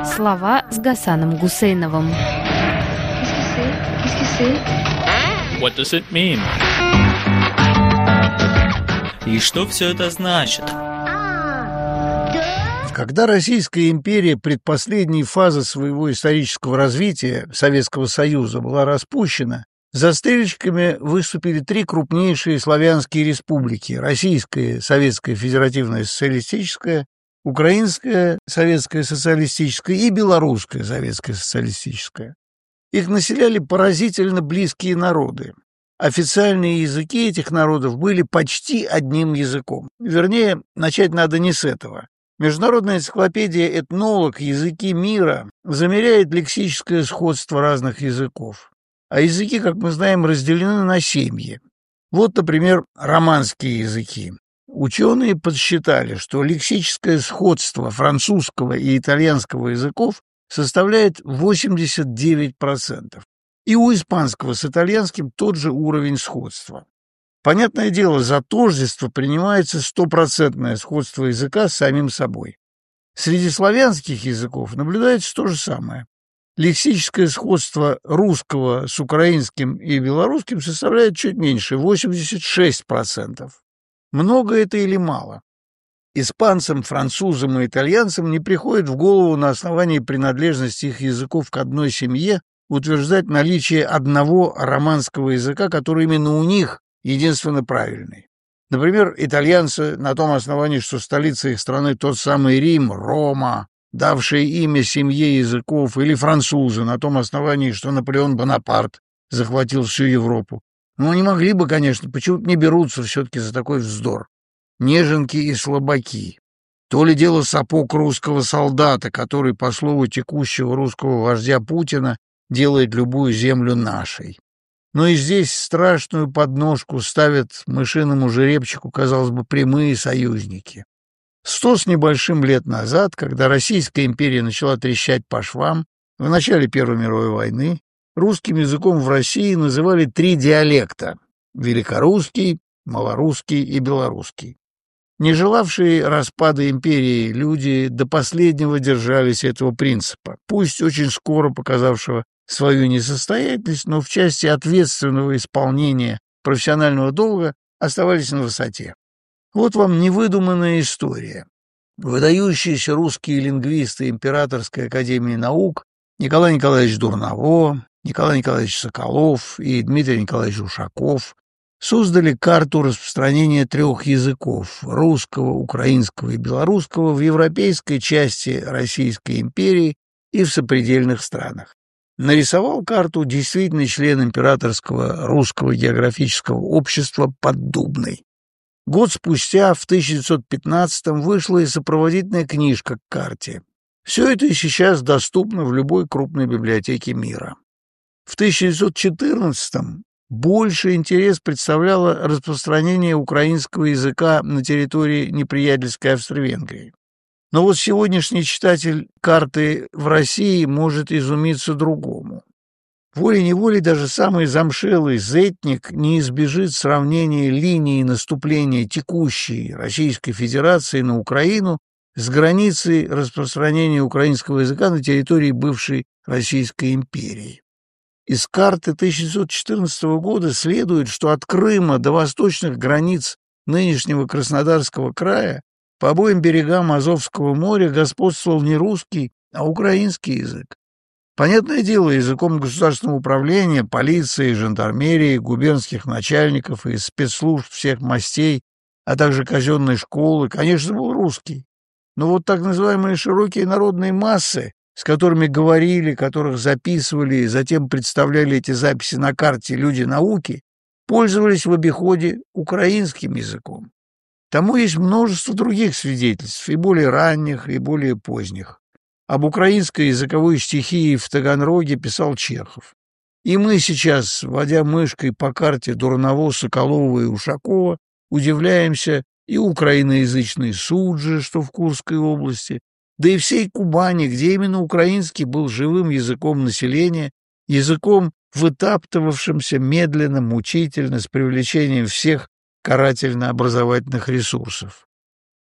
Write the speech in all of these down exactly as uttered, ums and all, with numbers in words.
Слова с Гасаном Гусейновым. What does it mean? И что все это значит? Когда Российская империя предпоследней фазы своего исторического развития Советского Союза была распущена, застрельщиками выступили три крупнейшие славянские республики: Российская Советская Федеративная Социалистическая, Украинская Советская Социалистическая и Белорусская Советская Социалистическая. Их населяли поразительно близкие народы. Официальные языки этих народов были почти одним языком. Вернее, начать надо не с этого. Международная энциклопедия «Этнолог. Языки мира» замеряет лексическое сходство разных языков. А языки, как мы знаем, разделены на семьи. Вот, например, романские языки. Ученые подсчитали, что лексическое сходство французского и итальянского языков составляет восемьдесят девять процентов. И у испанского с итальянским тот же уровень сходства. Понятное дело, за тождество принимается стопроцентное сходство языка с самим собой. Среди славянских языков наблюдается то же самое. Лексическое сходство русского с украинским и белорусским составляет чуть меньше – восемьдесят шесть процентов. Много это или мало? Испанцам, французам и итальянцам не приходит в голову на основании принадлежности их языков к одной семье утверждать наличие одного романского языка, который именно у них единственно правильный. Например, итальянцы на том основании, что столица их страны тот самый Рим, Рома, давший имя семье языков, или французы на том основании, что Наполеон Бонапарт захватил всю Европу. Но они могли бы, конечно, почему-то не берутся все-таки за такой вздор. Неженки и слабаки. То ли дело сапог русского солдата, который, по слову текущего русского вождя Путина, делает любую землю нашей. Но и здесь страшную подножку ставят мышиному жеребчику, казалось бы, прямые союзники. Сто с небольшим лет назад, когда Российская империя начала трещать по швам, в начале Первой мировой войны русским языком в России называли три диалекта – великорусский, малорусский и белорусский. Не желавшие распада империи люди до последнего держались этого принципа, пусть очень скоро показавшего свою несостоятельность, но в части ответственного исполнения профессионального долга оставались на высоте. Вот вам невыдуманная история. Выдающиеся русские лингвисты Императорской академии наук Николай Николаевич Дурново, Николай Николаевич Соколов и Дмитрий Николаевич Ушаков создали карту распространения трех языков – русского, украинского и белорусского – в европейской части Российской империи и в сопредельных странах. Нарисовал карту действительный член Императорского русского географического общества Поддубный. Год спустя, в тысяча девятьсот пятнадцатом, вышла и сопроводительная книжка к карте. Все это и сейчас доступно в любой крупной библиотеке мира. В тысяча девятьсот четырнадцатом больший интерес представляло распространение украинского языка на территории неприятельской Австро-Венгрии. Но вот сегодняшний читатель карты в России может изумиться другому. Волей-неволей даже самый замшелый зетник не избежит сравнения линии наступления текущей Российской Федерации на Украину с границей распространения украинского языка на территории бывшей Российской империи. Из карты тысяча девятьсот четырнадцатого года следует, что от Крыма до восточных границ нынешнего Краснодарского края по обоим берегам Азовского моря господствовал не русский, а украинский язык. Понятное дело, языком государственного управления, полиции, жандармерии, губернских начальников и спецслужб всех мастей, а также казенной школы, конечно, был русский. Но вот так называемые широкие народные массы, с которыми говорили, которых записывали и затем представляли эти записи на карте люди науки, пользовались в обиходе украинским языком. Тому есть множество других свидетельств, и более ранних, и более поздних. Об украинской языковой стихии в Таганроге писал Чехов. И мы сейчас, водя мышкой по карте Дурново, Соколова и Ушакова, удивляемся и украиноязычной Суджи, что в Курской области, да и всей Кубани, где именно украинский был живым языком населения, языком, вытаптывавшимся медленно, мучительно, с привлечением всех карательно-образовательных ресурсов.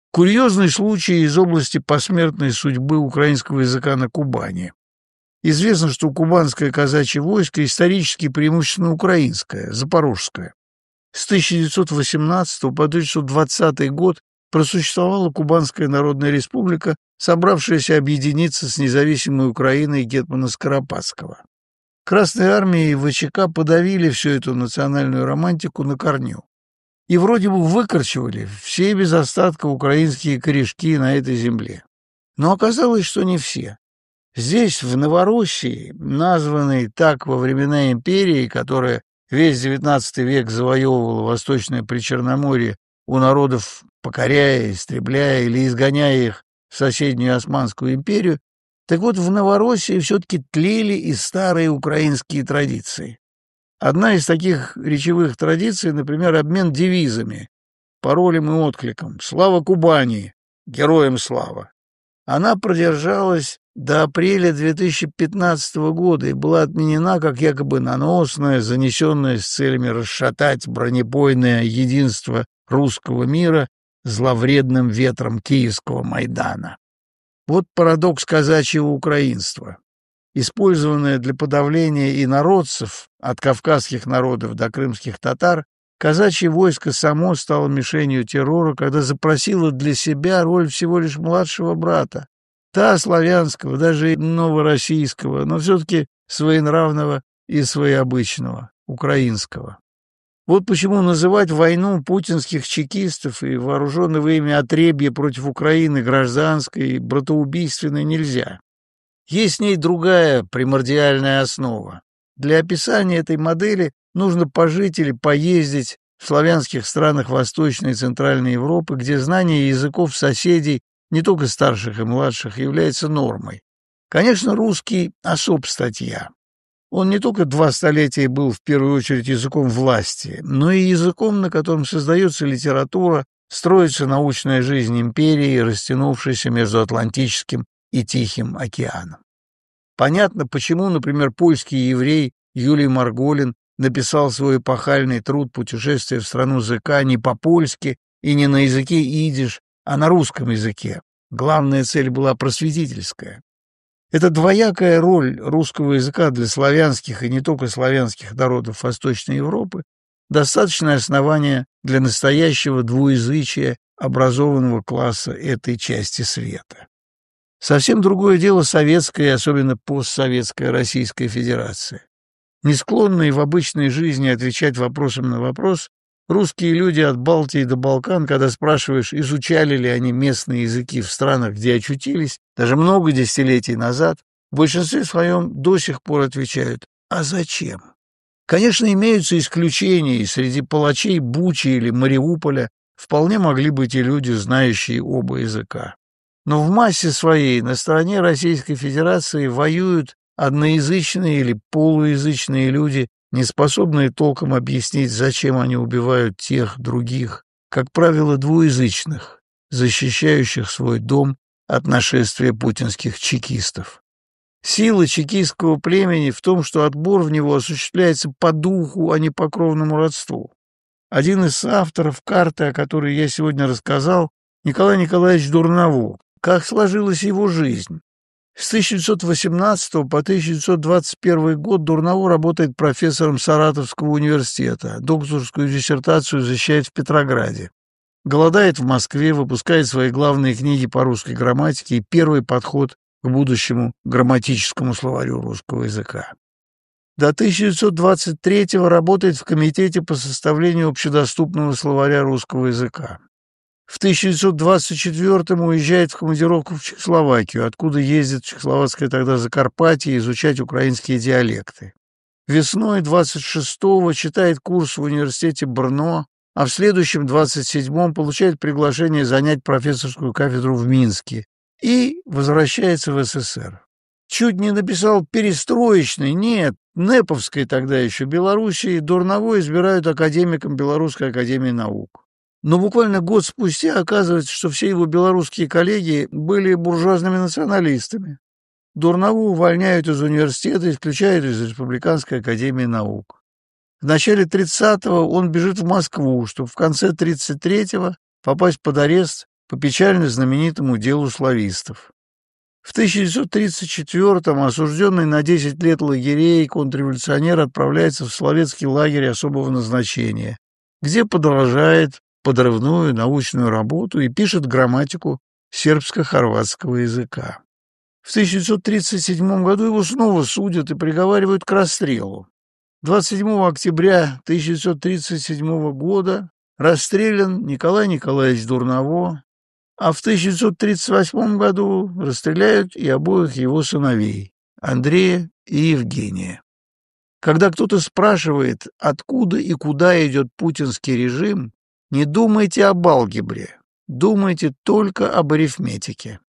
Курьезный случай из области посмертной судьбы украинского языка на Кубани. Известно, что кубанское казачье войско исторически преимущественно украинское, запорожское. С тысяча девятьсот восемнадцатого по тысяча девятьсот двадцатый год просуществовала Кубанская Народная Республика, собравшаяся объединиться с независимой Украиной гетмана Скоропадского. Красная армия и ВЧК подавили всю эту национальную романтику на корню. И вроде бы выкорчевали все без остатка украинские корешки на этой земле. Но оказалось, что не все. Здесь, в Новороссии, названной так во времена империи, которая весь девятнадцатый век завоевывала Восточное Причерноморье у народов, покоряя, истребляя или изгоняя их в соседнюю Османскую империю, так вот в Новороссии все-таки тлели и старые украинские традиции. Одна из таких речевых традиций, например, обмен девизами, паролем и откликом «Слава Кубани! Героям слава!». Она продержалась до апреля две тысячи пятнадцатого года и была отменена как якобы наносная, занесенная с целями расшатать бронебойное единство русского мира зловредным ветром киевского Майдана. Вот парадокс казачьего украинства. Использованное для подавления инородцев, от кавказских народов до крымских татар, казачье войско само стало мишенью террора, когда запросило для себя роль всего лишь младшего брата, та славянского, даже новороссийского, но все-таки своенравного и своеобычного, украинского. Вот почему называть войну путинских чекистов и вооруженного ими отребья против Украины гражданской и братоубийственной нельзя. Есть в ней другая примордиальная основа. Для описания этой модели нужно пожить или поездить в славянских странах Восточной и Центральной Европы, где знание языков соседей, не только старших и младших, является нормой. Конечно, русский — особ статья. Он не только два столетия был в первую очередь языком власти, но и языком, на котором создается литература, строится научная жизнь империи, растянувшейся между Атлантическим и Тихим океаном. Понятно, почему, например, польский еврей Юлий Марголин написал свой эпохальный труд «Путешествие в страну языка» не по-польски и не на языке идиш, а на русском языке. Главная цель была просветительская. Эта двоякая роль русского языка для славянских и не только славянских народов Восточной Европы – достаточное основание для настоящего двуязычия образованного класса этой части света. Совсем другое дело советская и особенно постсоветская Российская Федерация. Не склонные в обычной жизни отвечать вопросом на вопрос, русские люди от Балтии до Балкан, когда спрашиваешь, изучали ли они местные языки в странах, где очутились, даже много десятилетий назад, в большинстве своем до сих пор отвечают «А зачем?». Конечно, имеются исключения, и среди палачей Бучи или Мариуполя вполне могли быть и люди, знающие оба языка. Но в массе своей на стороне Российской Федерации воюют одноязычные или полуязычные люди, не способные толком объяснить, зачем они убивают тех, других, как правило, двуязычных, защищающих свой дом от нашествия путинских чекистов. Сила чекистского племени в том, что отбор в него осуществляется по духу, а не по кровному родству. Один из авторов карты, о которой я сегодня рассказал, Николай Николаевич Дурново. Как сложилась его жизнь? С тысяча девятьсот восемнадцатого по тысяча девятьсот двадцать первый год Дурново работает профессором Саратовского университета, докторскую диссертацию защищает в Петрограде. Голодает в Москве, выпускает свои главные книги по русской грамматике и первый подход к будущему грамматическому словарю русского языка. До тысяча девятьсот двадцать третьего работает в комитете по составлению общедоступного словаря русского языка. В тысяча девятьсот двадцать четвёртом уезжает в командировку в Чехословакию, откуда ездит в чехословацкое тогда Закарпатье изучать украинские диалекты. Весной двадцать шестого читает курс в университете Брно, а в следующем двадцать седьмом получает приглашение занять профессорскую кафедру в Минске и возвращается в СССР. Чуть не написал перестроечной, нет, неповской тогда еще Белоруссии, Дурново избирают академиком Белорусской академии наук. Но буквально год спустя оказывается, что все его белорусские коллеги были буржуазными националистами. Дурново увольняют из университета, исключают из Республиканской академии наук. В начале тридцатого он бежит в Москву, чтобы в конце тридцать третьего попасть под арест по печально знаменитому делу славистов. В тысяча девятьсот тридцать четвёртом осужденный на десять лет лагерей контрреволюционер отправляется в Соловецкий лагерь особого назначения, где продолжает подрывную научную работу и пишет грамматику сербско-хорватского языка. В тысяча девятьсот тридцать седьмом году его снова судят и приговаривают к расстрелу. двадцать седьмого октября тысяча девятьсот тридцать седьмого года расстрелян Николай Николаевич Дурново, а в тысяча девятьсот тридцать восьмом году расстреляют и обоих его сыновей, Андрея и Евгения. Когда кто-то спрашивает, откуда и куда идет путинский режим, не думайте об алгебре, думайте только об арифметике.